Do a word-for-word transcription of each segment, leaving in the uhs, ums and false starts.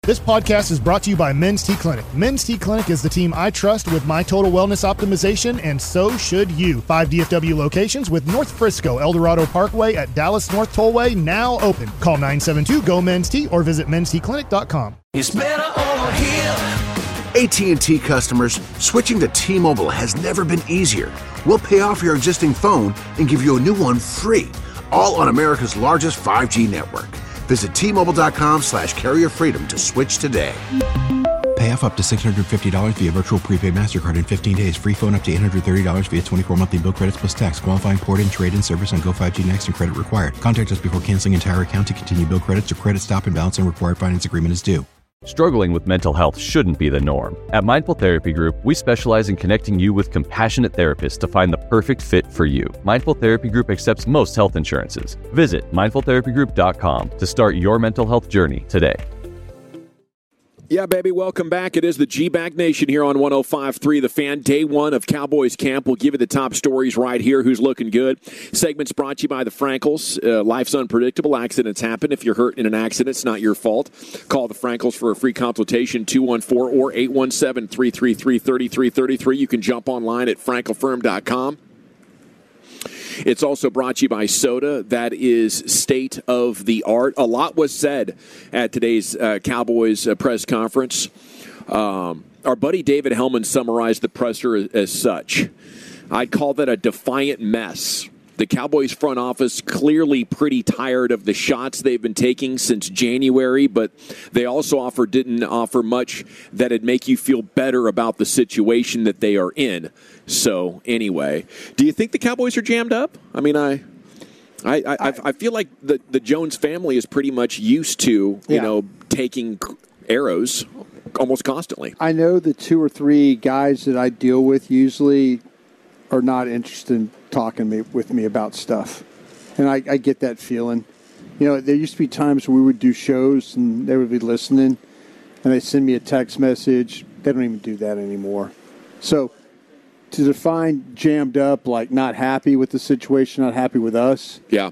This podcast is brought to you by Men's T Clinic. Men's T Clinic is the team I trust with my total wellness optimization, and so should you. Five D F W locations with North Frisco, El Dorado Parkway at Dallas North Tollway now open. Call nine seven two, G O, Men's T or visit men's t clinic dot com. It's better over here. A T and T customers, switching to T-Mobile has never been easier. We'll pay off your existing phone and give you a new one free, all on America's largest five G network. Visit T-Mobile.com slash carrier freedom to switch today. Pay off up to six hundred fifty dollars via virtual prepaid MasterCard in fifteen days. Free phone up to eight hundred thirty dollars via twenty-four monthly bill credits plus tax. Qualifying port-in, trade-in service on Go five G Next and credit required. Contact us before canceling entire account to continue bill credits or credit stop and balance and required finance agreement is due. Struggling with mental health shouldn't be the norm. At Mindful Therapy Group, we specialize in connecting you with compassionate therapists to find the perfect fit for you. Mindful Therapy Group accepts most health insurances. Visit mindful therapy group dot com to start your mental health journey today. Yeah, baby, welcome back. It is the G-Bag Nation here on one oh five point three The Fan. Day one of Cowboys camp. We'll give you the top stories right here. Who's looking good? Segments brought to you by the Frankels. Uh, life's unpredictable. Accidents happen. If you're hurt in an accident, it's not your fault. Call the Frankels for a free consultation, two one four or eight one seven, three three three, three three three three. You can jump online at frankel firm dot com. It's also brought to you by Soda. That is state of the art. A lot was said at today's uh, Cowboys uh, press conference. Um, our buddy David Hellman summarized the presser as, as such. I'd call that a defiant mess. The Cowboys front office clearly pretty tired of the shots they've been taking since January, but they also offer didn't offer much that'd make you feel better about the situation that they are in. So anyway, do you think the Cowboys are jammed up? I mean, I, I, I, I feel like the the Jones family is pretty much used to you yeah. know taking arrows almost constantly. I know the two or three guys that I deal with usually are not interested in talking me, with me about stuff. And I, I get that feeling. You know, there used to be times where we would do shows and they would be listening and they send me a text message. They don't even do that anymore. So to define jammed up, like not happy with the situation, not happy with us, yeah,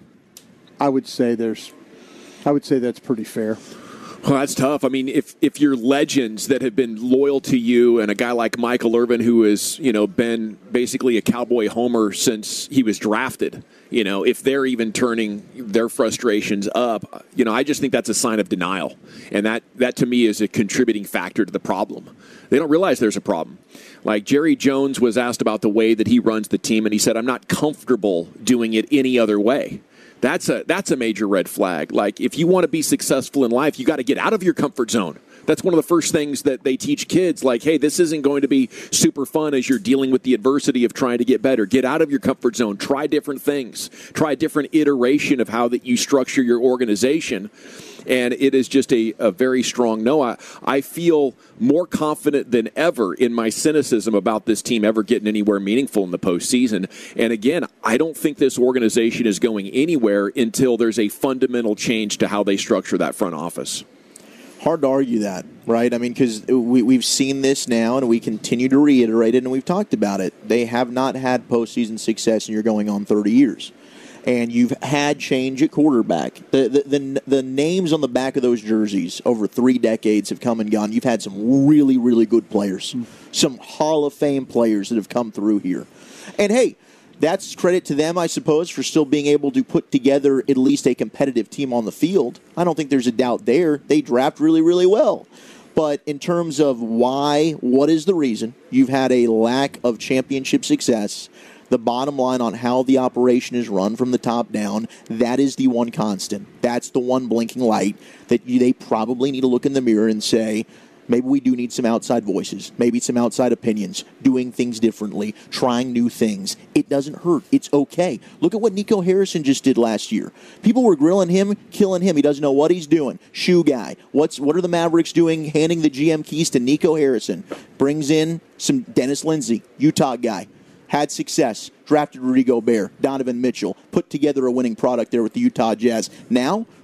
I would say there's, I would say that's pretty fair. Well, that's tough. I mean, if if you're legends that have been loyal to you and a guy like Michael Irvin who has, you know, been basically a Cowboy homer since he was drafted, you know, if they're even turning their frustrations up, you know, I just think that's a sign of denial. And that, that to me is a contributing factor to the problem. They don't realize there's a problem. Like Jerry Jones was asked about the way that he runs the team, and he said, I'm not comfortable doing it any other way. That's a that's a major red flag. Like, if you want to be successful in life, you got to get out of your comfort zone. That's one of the first things that they teach kids. Like, hey, this isn't going to be super fun as you're dealing with the adversity of trying to get better. Get out of your comfort zone. Try different things. Try a different iteration of how that you structure your organization. And it is just a, a very strong no. I, I feel more confident than ever in my cynicism about this team ever getting anywhere meaningful in the postseason. And again, I don't think this organization is going anywhere until there's a fundamental change to how they structure that front office. Hard to argue that, right? I mean, because we, we've seen this now, and we continue to reiterate it, and we've talked about it. They have not had postseason success, and you're going on thirty years. And you've had change at quarterback. The, the the the names on the back of those jerseys over three decades have come and gone. You've had some really, really good players, mm. some Hall of Fame players that have come through here. And, hey, that's credit to them, I suppose, for still being able to put together at least a competitive team on the field. I don't think there's a doubt there. They draft really, really well. But in terms of why, what is the reason? You've had a lack of championship success. The bottom line on how the operation is run from the top down, that is the one constant. That's the one blinking light that you, they probably need to look in the mirror and say, maybe we do need some outside voices, maybe some outside opinions, doing things differently, trying new things. It doesn't hurt. It's okay. Look at what Nico Harrison just did last year. People were grilling him, killing him. He doesn't know what he's doing. Shoe guy. What's What are the Mavericks doing? Handing the G M keys to Nico Harrison. Brings in some Dennis Lindsey, Utah guy. Had success, drafted Rudy Gobert, Donovan Mitchell, put together a winning product there with the Utah Jazz. Now,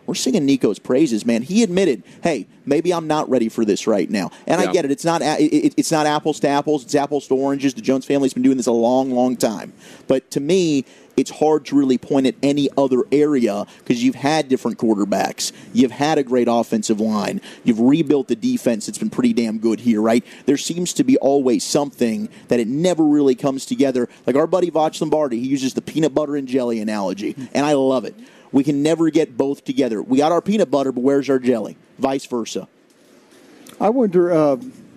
we're singing Nico's praises, man. He admitted, hey, maybe I'm not ready for this right now. And yeah. I get it. It's not it, it's not apples to apples. It's apples to oranges. The Jones family's been doing this a long, long time. But to me, it's hard to really point at any other area because you've had different quarterbacks. You've had a great offensive line. You've rebuilt the defense. It's been pretty damn good here, right? There seems to be always something that it never really comes together. Like our buddy Voch Lombardi, he uses the peanut butter and jelly analogy, and I love it. We can never get both together. We got our peanut butter, but where's our jelly? Vice versa. I wonder, uh,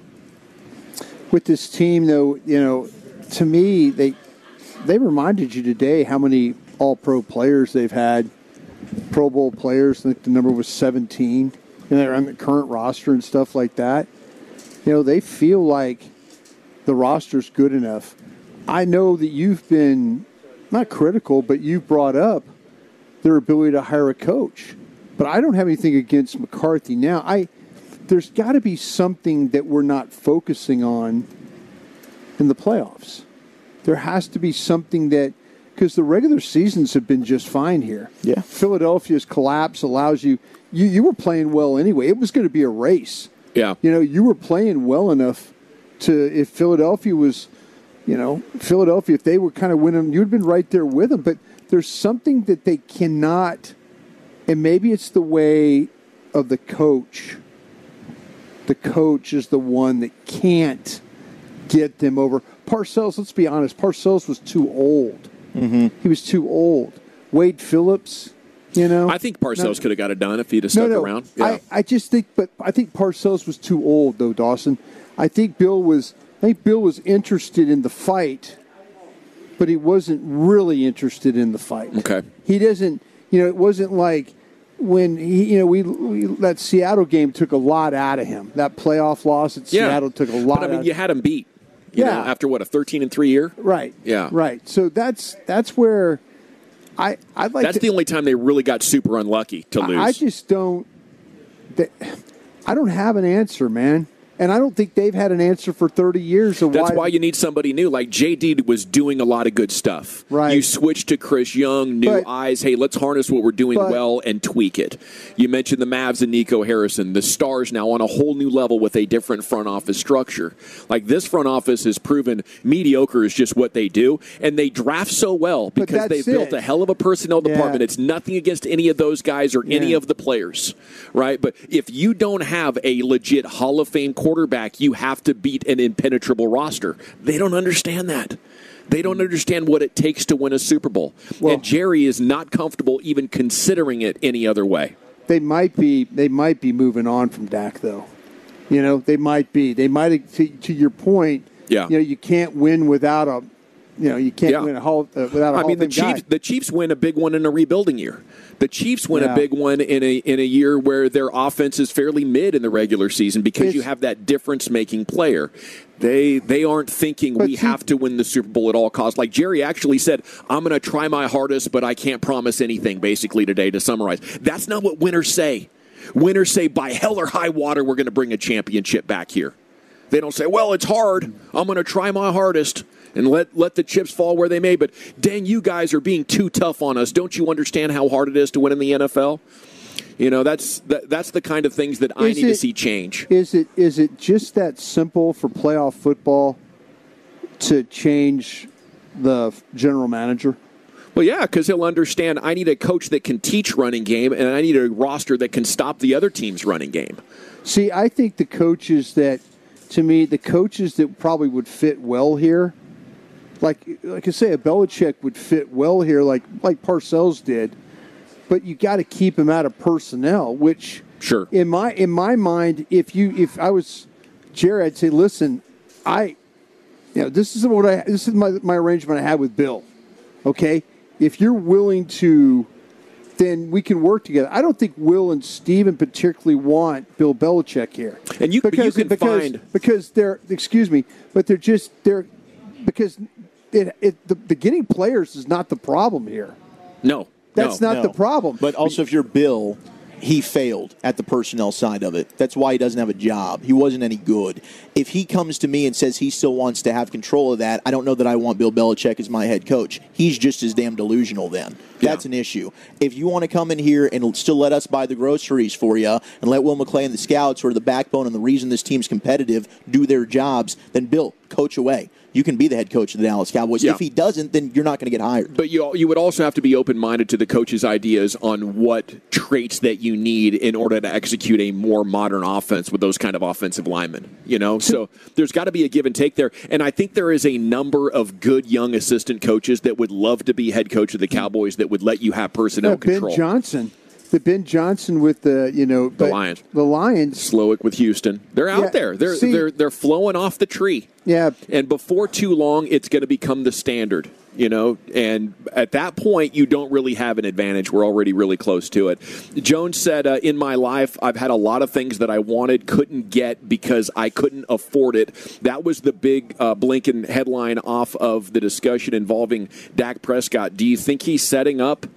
with this team, though, you know, to me, they they reminded you today how many all-pro players they've had, Pro Bowl players. I think the number was seventeen. And they're on the current roster and stuff like that. You know, they feel like the roster's good enough. I know that you've been, not critical, but you've brought up their ability to hire a coach. But I don't have anything against McCarthy now. I There's got to be something that we're not focusing on in the playoffs. There has to be something that, because the regular seasons have been just fine here. Yeah. Philadelphia's collapse allows you, you, you were playing well anyway. It was going to be a race. Yeah. You know, you were playing well enough to, if Philadelphia was, you know, Philadelphia, if they were kind of winning, you'd have been right there with them. But there's something that they cannot, and maybe it's the way of the coach. The coach is the one that can't get them over. Parcells, let's be honest, Parcells was too old. Mm-hmm. He was too old. Wade Phillips, you know. I think Parcells no, could have got it done if he'd have stuck no, no, around. Yeah. I, I just think, but I think Parcells was too old, though, Dawson. I think Bill was, I think Bill was interested in the fight, but he wasn't really interested in the fight. Okay. He doesn't, you know, it wasn't like when he, you know, we, we that Seattle game took a lot out of him. That playoff loss at yeah. Seattle took a lot. But I mean, out you had him beat. You yeah. know, after what, a thirteen and three year? Right. Yeah. Right. So that's that's where I I'd like. That's to, the only time they really got super unlucky to lose. I, I just don't. They, I don't have an answer, man. And I don't think they've had an answer for thirty years. Of That's why, why you need somebody new. Like J D was doing a lot of good stuff. Right. You switch to Chris Young, new but, eyes. Hey, let's harness what we're doing but, well and tweak it. You mentioned the Mavs and Nico Harrison. The Stars now on a whole new level with a different front office structure. Like this front office has proven mediocre is just what they do. And they draft so well because they've it. built a hell of a personnel department. Yeah. It's nothing against any of those guys or any yeah. of the players. Right? But if you don't have a legit Hall of Fame quarterback, you have have to beat an impenetrable roster. They don't understand that. They don't understand what it takes to win a Super Bowl. Well, and Jerry is not comfortable even considering it any other way. They might be they might be moving on from Dak, though. You know, they might be. They might, to, to your point, yeah. you know, you can't win without a You know, you can't yeah. win a Hall uh, without a I Hall mean, the of Fame Chiefs. guy. The Chiefs win a big one in a rebuilding year. The Chiefs win Yeah. a big one in a in a year where their offense is fairly mid in the regular season because It's- you have that difference-making player. They they aren't thinking But we see- have to win the Super Bowl at all costs. Like Jerry actually said, "I'm going to try my hardest, but I can't promise anything." Basically, today to summarize, that's not what winners say. Winners say, "By hell or high water, we're going to bring a championship back here." They don't say, "Well, it's hard. I'm going to try my hardest." And let, let the chips fall where they may. But, dang, you guys are being too tough on us. Don't you understand how hard it is to win in the N F L? You know, that's that, that's the kind of things that I Is need to it- see change. Is it is it just that simple for playoff football to change the general manager? Well, yeah, because he'll understand I need a coach that can teach running game, and I need a roster that can stop the other team's running game. See, I think the coaches that, to me, the coaches that probably would fit well here, like like I say, a Belichick would fit well here, like like Parcells did. But you got to keep him out of personnel, which Sure. in my in my mind, if you if I was Jerry, I'd say, listen, I, you know, this is what I this is my my arrangement I had with Bill. Okay, if you're willing to, then we can work together. I don't think Will and Steven particularly want Bill Belichick here, And you- but you can because, find- because they're excuse me, but they're just they're because it, it the, the getting players is not the problem here. No. That's no. not the problem. But also, if you're Bill, he failed at the personnel side of it. That's why he doesn't have a job. He wasn't any good. If he comes to me and says he still wants to have control of that, I don't know that I want Bill Belichick as my head coach. He's just as damn delusional then. That's yeah. an issue. If you want to come in here and still let us buy the groceries for you and let Will McClay and the scouts, who are the backbone and the reason this team's competitive, do their jobs, then Bill, coach away. You can be the head coach of the Dallas Cowboys. Yeah. If he doesn't, then you're not going to get hired. But you you would also have to be open-minded to the coach's ideas on what traits that you need in order to execute a more modern offense with those kind of offensive linemen. You know, so there's got to be a give and take there. And I think there is a number of good young assistant coaches that would love to be head coach of the Cowboys that would let you have personnel yeah, control. Ben Johnson. The Ben Johnson with the, you know, the Lions. The Lions. Slowick with Houston. They're out yeah, there. They're see, they're they're flowing off the tree. Yeah. And before too long, it's going to become the standard, you know. And at that point, you don't really have an advantage. We're already really close to it. Jones said, uh, in my life, I've had a lot of things that I wanted, couldn't get because I couldn't afford it. That was the big uh, Blinken headline off of the discussion involving Dak Prescott. Do you think he's setting up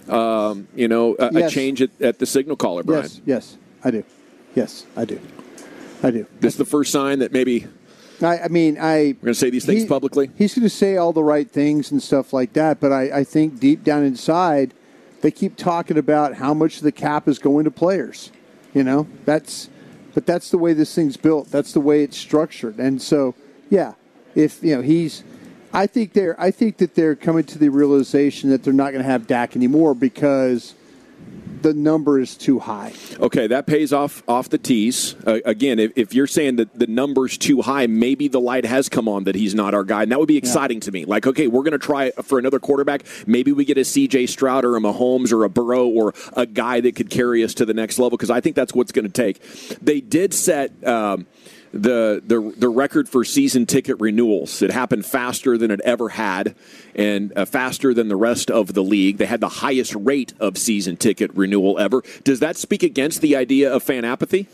Um, you know, a, yes. a change at, at the signal caller, Brian? Yes, yes, I do. Yes, I do. I do. This is the first sign that maybe I, I mean, I... We're going to say these things he, publicly? He's going to say all the right things and stuff like that, but I, I think deep down inside, they keep talking about how much the cap is going to players. You know, that's... But that's the way this thing's built. That's the way it's structured. And so, yeah, if, you know, he's... I think they're. I think that they're coming to the realization that they're not going to have Dak anymore because the number is too high. Okay, that pays off off the tees. Uh, again, if, if you're saying that the number's too high, maybe the light has come on that he's not our guy, and that would be exciting yeah. to me. Like, okay, we're going to try for another quarterback. Maybe we get a C J Stroud or a Mahomes or a Burrow or a guy that could carry us to the next level because I think that's what's going to take. They did set. Um, The, the the record for season ticket renewals. It happened faster than it ever had and uh, faster than the rest of the league. They had the highest rate of season ticket renewal ever. Does that speak against the idea of fan apathy?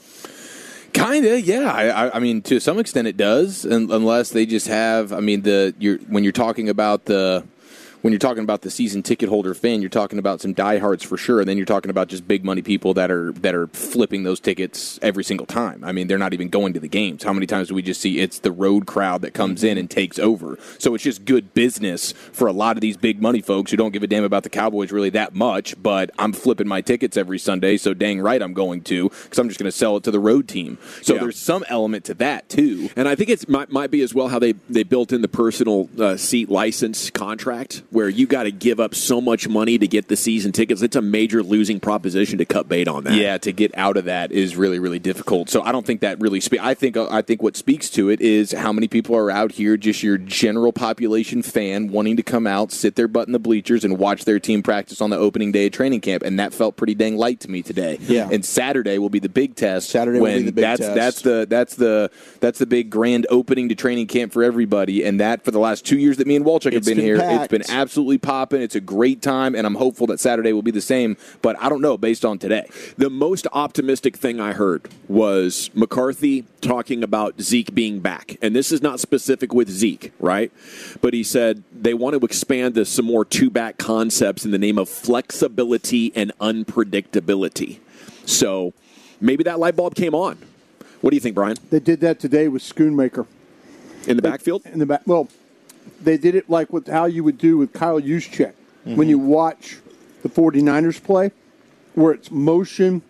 Kind of, yeah. I, I mean, to some extent it does, unless they just have, I mean, the you're, when you're talking about the When you're talking about the season ticket holder fan, you're talking about some diehards for sure, and then you're talking about just big money people that are that are flipping those tickets every single time. I mean, they're not even going to the games. How many times do we just see it's the road crowd that comes in and takes over? So it's just good business for a lot of these big money folks who don't give a damn about the Cowboys really that much, but I'm flipping my tickets every Sunday, so dang right I'm going to, because I'm just going to sell it to the road team. So yeah. there's some element to that, too. And I think it might, might be as well how they, they built in the personal uh, seat license contract, where you got to give up so much money to get the season tickets. It's a major losing proposition to cut bait on that. Yeah, to get out of that is really, really difficult. So I don't think that really speaks. I think I think what speaks to it is how many people are out here, just your general population fan, wanting to come out, sit their butt in the bleachers, and watch their team practice on the opening day of training camp. And that felt pretty dang light to me today. Yeah. And Saturday will be the big test. Saturday when will be the big that's, test. That's the that's the that's the big grand opening to training camp for everybody. And that for the last two years that me and Walchuk have been, been here, packed. It's been absolutely popping. It's a great time, and I'm hopeful that Saturday will be the same, but I don't know based on today. The most optimistic thing I heard was McCarthy talking about Zeke being back, and this is not specific with Zeke, right? But he said they want to expand to some more two-back concepts in the name of flexibility and unpredictability. So maybe that light bulb came on. What do you think, Brian? They did that today with Schoonmaker. In the backfield? In the back. Well, they did it like with how you would do with Kyle Juszczyk. Mm-hmm. When you watch the 49ers play, where it's motion,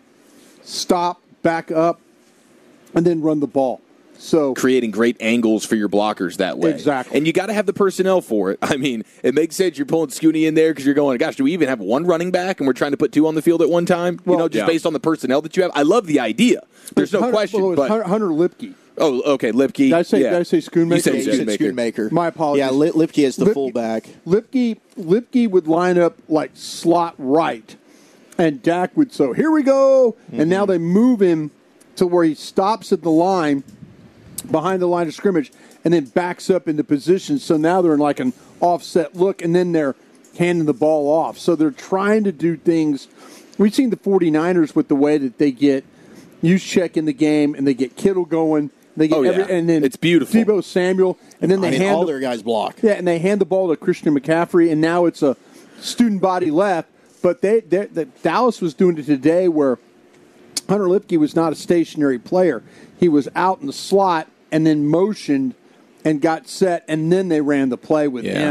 stop, back up, and then run the ball. So creating great angles for your blockers that way. Exactly. And you got to have the personnel for it. I mean, it makes sense you're pulling Scooney in there because you're going, gosh, do we even have one running back and we're trying to put two on the field at one time? Well, you know, just yeah. based on the personnel that you have. I love the idea. There's no Hunter, question. Well, but Hunter Lipke. Oh, okay, Lipke. Did I say, yeah. did I say Schoonmaker? You said, yeah, you said Schoonmaker. My apologies. Yeah, Lip- Lipke is the Lipke, fullback. Lipke, Lipke would line up like slot right, and Dak would, so here we go. Mm-hmm. And now they move him to where he stops at the line, behind the line of scrimmage, and then backs up into position. So now they're in like an offset look, and then they're handing the ball off. So they're trying to do things. We've seen the 49ers with the way that they get Juszczyk in the game, and they get Kittle going. They get oh, yeah. every, and then it's beautiful. Deebo Samuel, and then they I mean, hand all the, their guys block. Yeah, and they hand the ball to Christian McCaffrey, and now it's a student body left. But they, they the, Dallas was doing it today where Hunter Lipke was not a stationary player. He was out in the slot and then motioned and got set, and then they ran the play with yeah. him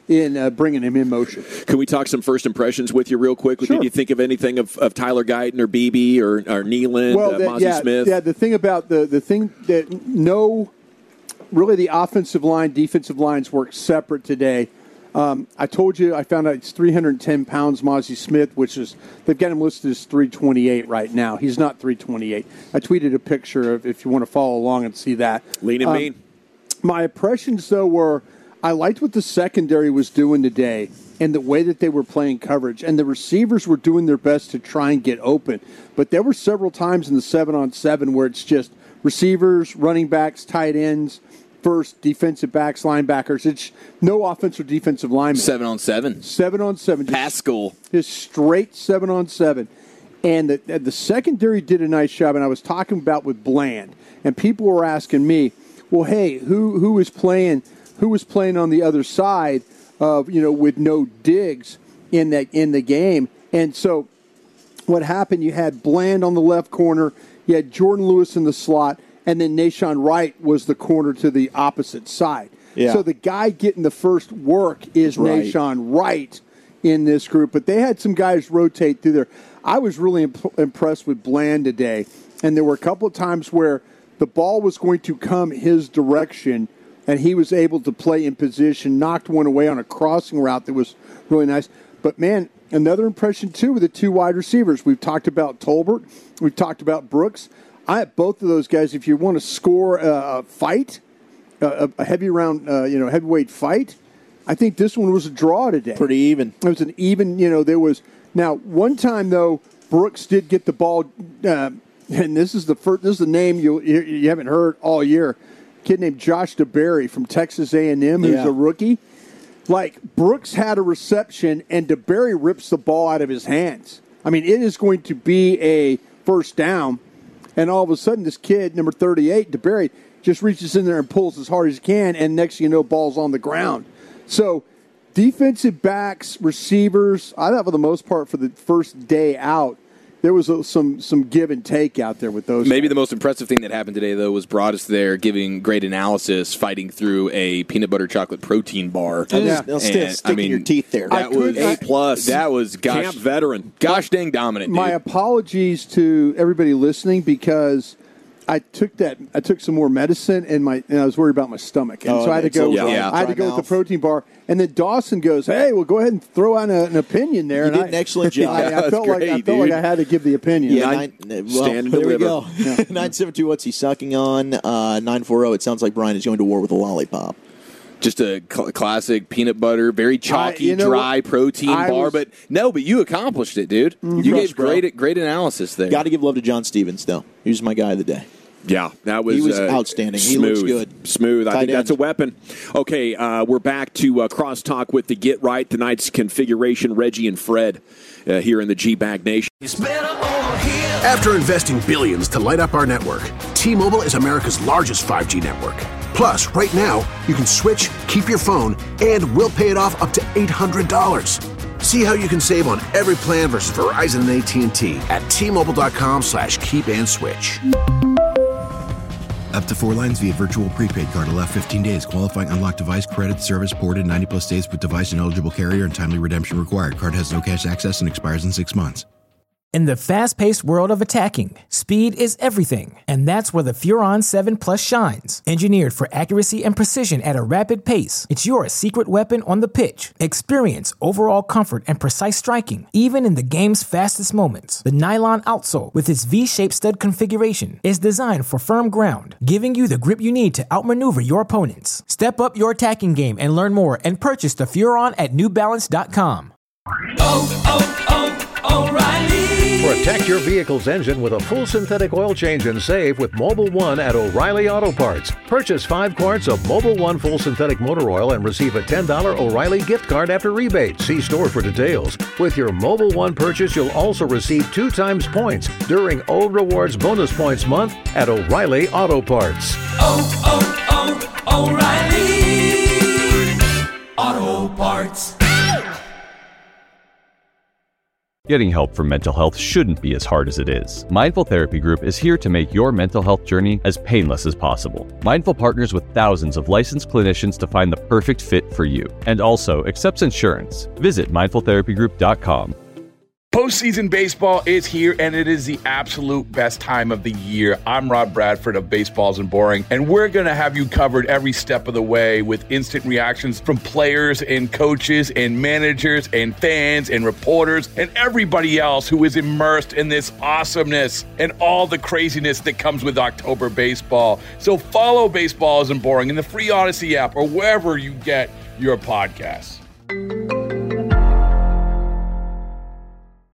in uh, bringing him in motion. Can we talk some first impressions with you real quick? Sure. Did you think of anything of, of Tyler Guyton or Beebe or, or Nealon, Well, uh, that, Mozzie yeah, Smith? yeah. The thing about the the thing that no, really the offensive line, defensive lines work separate today. Um, I told you I found out it's three hundred ten pounds, Mozzie Smith, which is they've got him listed as three twenty-eight right now. He's not three twenty-eight. I tweeted a picture of if you want to follow along and see that. Lean and um, mean. My impressions though were I liked what the secondary was doing today and the way that they were playing coverage. And the receivers were doing their best to try and get open. But there were several times in the seven-on-seven where it's just receivers, running backs, tight ends, first, defensive backs, linebackers. It's no offensive or defensive linemen. Seven on seven. Seven on seven. Pascal. Just straight seven on seven. And the, the secondary did a nice job. And I was talking about with Bland. And people were asking me, well, hey, who who is playing – who was playing on the other side of, you know, with no Diggs in that in the game. And so what happened, you had Bland on the left corner, you had Jordan Lewis in the slot, and then Nahshon Wright was the corner to the opposite side. Yeah. So the guy getting the first work is Right. Nahshon Wright in this group. But they had some guys rotate through there. I was really imp- impressed with Bland today. And there were a couple of times where the ball was going to come his direction, and he was able to play in position, knocked one away on a crossing route that was really nice. But, man, another impression, too, with the two wide receivers. We've talked about Tolbert. We've talked about Brooks. I both of those guys, if you want to score a, a fight, a, a heavy round, uh, you know, heavyweight fight, I think this one was a draw today. Pretty even. It was an even, you know, there was. Now, one time, though, Brooks did get the ball, uh, and this is the first, this is the name you you haven't heard all year. Kid named Josh DeBerry from Texas A and M, who's Yeah. a rookie. Like, Brooks had a reception, and DeBerry rips the ball out of his hands. I mean, it is going to be a first down, and all of a sudden, this kid, number thirty-eight, DeBerry, just reaches in there and pulls as hard as he can, and next thing you know, ball's on the ground. So, defensive backs, receivers, I thought for the most part for the first day out, there was a, some some give and take out there with those. Maybe guys. the most impressive thing that happened today, though, was Broadus there giving great analysis, fighting through a peanut butter chocolate protein bar. And Yeah. They'll still And, stick I mean, in your teeth there. I That could- was I- A plus. That was gosh, Camp veteran. gosh dang dominant. Dude. My apologies to everybody listening because I took that I took some more medicine and my and I was worried about my stomach, and Oh, so I had to it's go. a dry- Yeah. I had to dry go with mouth. the protein bar, and then Dawson goes, "Hey, well, go ahead and throw out a, an opinion there." You and did I, an excellent job. I, I That's felt like I great, felt like dude. I had to give the opinion. Yeah, Nine- nine, well, stand and there we deliver. go. nine seven two, what's he sucking on? Uh, nine four zero, it sounds like Brian is going to war with a lollipop. Just a cl- classic peanut butter, very chalky, you know dry what? protein I bar. was- But no, but you accomplished it, dude. You Crush, gave bro. great, great analysis there. Got to give love to John Stevens, though. He was my guy of the day. Yeah, that was He was uh, outstanding. He Smooth, looks good. Smooth. I Tight think that's a end. weapon. Okay, uh, we're back to uh, crosstalk with the Get Right, tonight's configuration. Reggie and Fred uh, here in the G-Bag Nation. It's better over here. After investing billions to light up our network, T-Mobile is America's largest five G network. Plus, right now, you can switch, keep your phone, and we'll pay it off up to eight hundred dollars. See how you can save on every plan versus Verizon and A T and T at T-Mobile.com slash keep and switch. Up to four lines via virtual prepaid card. Allow fifteen days. Qualifying unlocked device credit service ported ninety plus days with device and eligible carrier and timely redemption required. Card has no cash access and expires in six months. In the fast-paced world of attacking, speed is everything, and that's where the Furon seven Plus shines. Engineered for accuracy and precision at a rapid pace, it's your secret weapon on the pitch. Experience overall comfort and precise striking, even in the game's fastest moments. The nylon outsole, with its V-shaped stud configuration, is designed for firm ground, giving you the grip you need to outmaneuver your opponents. Step up your attacking game and learn more and purchase the Furon at New Balance dot com. Oh, oh, oh, O'Reilly. Protect your vehicle's engine with a full synthetic oil change and save with Mobile One at O'Reilly Auto Parts. Purchase five quarts of Mobile One full synthetic motor oil and receive a ten dollars O'Reilly gift card after rebate. See store for details. With your Mobile One purchase, you'll also receive two times points during O Rewards Bonus Points Month at O'Reilly Auto Parts. Oh, oh, oh, O'Reilly. Auto Parts. Getting help for mental health shouldn't be as hard as it is. Mindful Therapy Group is here to make your mental health journey as painless as possible. Mindful partners with thousands of licensed clinicians to find the perfect fit for you, and also accepts insurance. Visit mindful therapy group dot com. Postseason baseball is here, and it is the absolute best time of the year. I'm Rob Bradford of Baseball Isn't Boring, and we're going to have you covered every step of the way with instant reactions from players and coaches and managers and fans and reporters and everybody else who is immersed in this awesomeness and all the craziness that comes with October baseball. So follow Baseball Isn't Boring in the free Odyssey app or wherever you get your podcasts.